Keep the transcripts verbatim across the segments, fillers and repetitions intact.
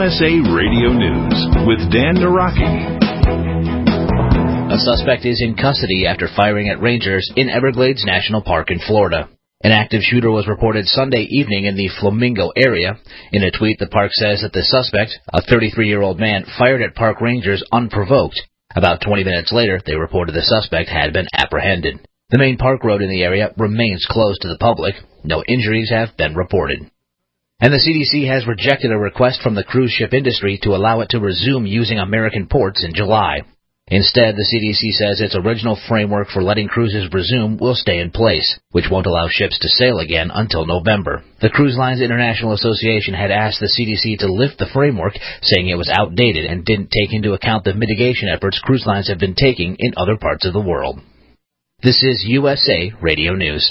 S A Radio News with Dan Naraki. A suspect is in custody after firing at rangers in Everglades National Park in Florida. An active shooter was reported Sunday evening in the Flamingo area. In a tweet, the park says that the suspect, a thirty-three-year-old man, fired at park rangers unprovoked. About twenty minutes later, they reported the suspect had been apprehended. The main park road in the area remains closed to the public. No injuries have been reported. And the C D C has rejected a request from the cruise ship industry to allow it to resume using American ports in July. Instead, the C D C says its original framework for letting cruises resume will stay in place, which won't allow ships to sail again until November. The Cruise Lines International Association had asked the C D C to lift the framework, saying it was outdated and didn't take into account the mitigation efforts cruise lines have been taking in other parts of the world. This is U S A Radio News.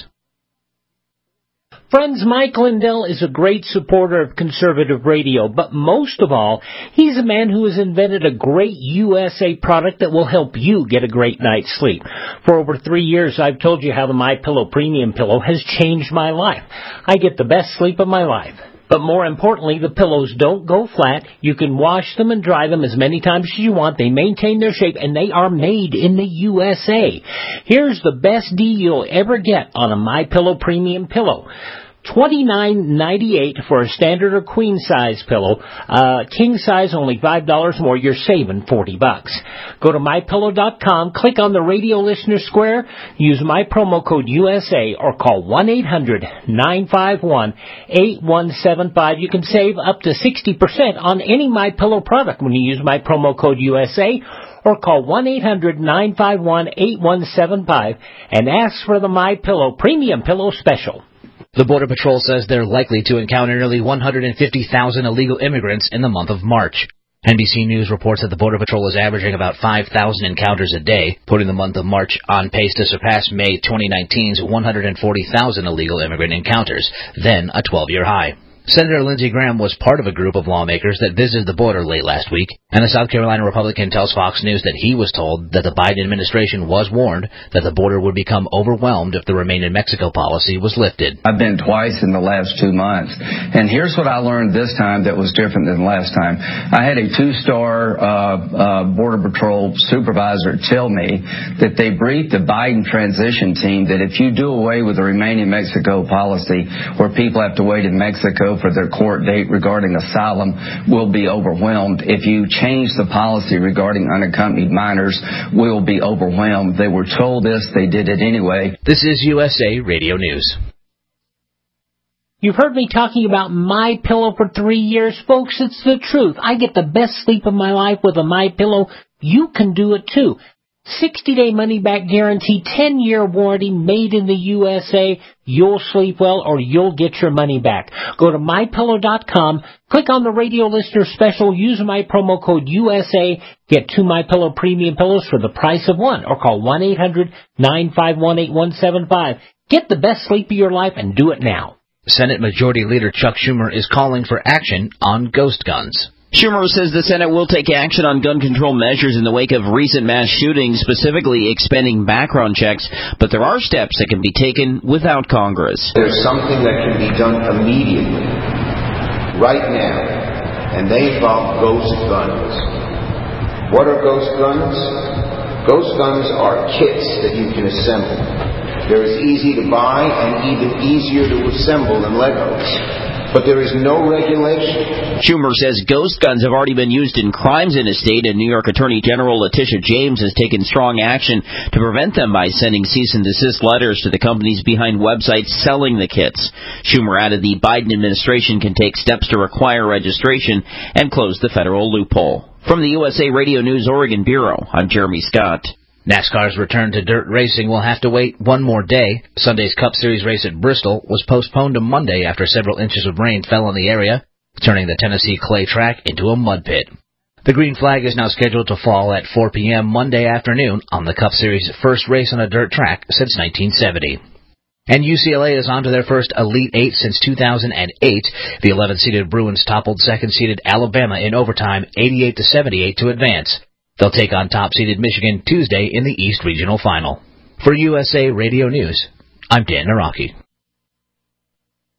Friends, Mike Lindell is a great supporter of conservative radio, but most of all, he's a man who has invented a great U S A product that will help you get a great night's sleep. For over three years, I've told you how the MyPillow Premium Pillow has changed my life. I get the best sleep of my life. But more importantly, the pillows don't go flat. You can wash them and dry them as many times as you want. They maintain their shape, and they are made in the U S A. Here's the best deal you'll ever get on a MyPillow Premium Pillow. twenty-nine ninety-eight for a standard or queen size pillow. Uh, king size only five dollars more. You're saving forty bucks. Go to my pillow dot com, click on the radio listener square, use my promo code U S A or call one eight hundred nine five one eight one seven five. You can save up to sixty percent on any MyPillow product when you use my promo code U S A or call one eight hundred nine five one eight one seven five and ask for the MyPillow Premium Pillow Special. The Border Patrol says they're likely to encounter nearly one hundred fifty thousand illegal immigrants in the month of March. N B C News reports that the Border Patrol is averaging about five thousand encounters a day, putting the month of March on pace to surpass May twenty nineteen's one hundred forty thousand illegal immigrant encounters, then a twelve-year high. Senator Lindsey Graham was part of a group of lawmakers that visited the border late last week, and the South Carolina Republican tells Fox News that he was told that the Biden administration was warned that the border would become overwhelmed if the Remain in Mexico policy was lifted. I've been twice in the last two months, and here's what I learned this time that was different than last time. I had a two-star uh, uh, Border Patrol supervisor tell me that they briefed the Biden transition team that if you do away with the Remain in Mexico policy, where people have to wait in Mexico for their court date regarding asylum, will be overwhelmed. If you change the policy regarding unaccompanied minors, we'll be overwhelmed. They were told this, they did it anyway. This is U S A Radio News. You've heard me talking about MyPillow for three years, folks. It's the truth. I get the best sleep of my life with a MyPillow. You can do it too. sixty-day money-back guarantee, ten-year warranty, made in the U S A. You'll sleep well or you'll get your money back. Go to my pillow dot com, click on the radio listener special, use my promo code U S A, get two MyPillow Premium Pillows for the price of one, or call one eight hundred nine five one eight one seven five. Get the best sleep of your life and do it now. Senate Majority Leader Chuck Schumer is calling for action on ghost guns. Schumer says the Senate will take action on gun control measures in the wake of recent mass shootings, specifically expanding background checks, but there are steps that can be taken without Congress. There's something that can be done immediately, right now, and they involve ghost guns. What are ghost guns? Ghost guns are kits that you can assemble. They're as easy to buy and even easier to assemble than Legos. But there is no regulation. Schumer says ghost guns have already been used in crimes in his state, and New York Attorney General Letitia James has taken strong action to prevent them by sending cease and desist letters to the companies behind websites selling the kits. Schumer added the Biden administration can take steps to require registration and close the federal loophole. From the U S A Radio News Oregon Bureau, I'm Jeremy Scott. NASCAR's return to dirt racing will have to wait one more day. Sunday's Cup Series race at Bristol was postponed to Monday after several inches of rain fell in the area, turning the Tennessee clay track into a mud pit. The green flag is now scheduled to fall at four p.m. Monday afternoon on the Cup Series' first race on a dirt track since nineteen seventy. And U C L A is on to their first Elite Eight since two thousand eight. The eleventh-seeded Bruins toppled second-seeded Alabama in overtime eighty-eight to seventy-eight to advance. They'll take on top-seeded Michigan Tuesday in the East Regional Final. For U S A Radio News, I'm Dan Naraki.